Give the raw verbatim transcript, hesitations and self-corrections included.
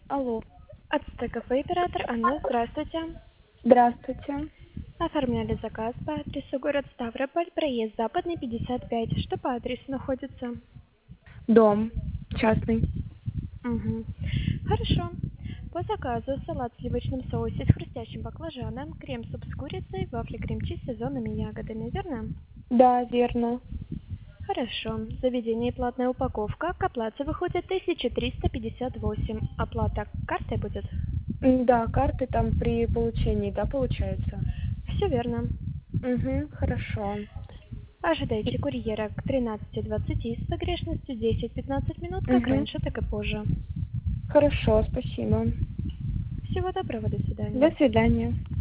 Алло, Ацтек кафе оператор Анна, здравствуйте. здравствуйте. Оформляли заказ по адресу город Ставрополь, проезд Западный, пятьдесят пять. Что по адресу находится? Дом частный. Угу. Хорошо. По заказу салат в сливочном соусе с хрустящим баклажаном, крем-суп с курицей, вафли крем-чиз с сезонными ягодами, верно? Да, верно. Хорошо. Заведение и платная упаковка. К оплате выходит тысяча триста пятьдесят восемь. Оплата картой будет? М, Да, карты там при получении, да, получается? Все верно. Угу, хорошо. Ожидайте курьера к тринадцати двадцати с погрешностью десять-пятнадцать минут, как Угу, раньше, так и позже. хорошо, спасибо. Всего доброго, до До свидания. свидания.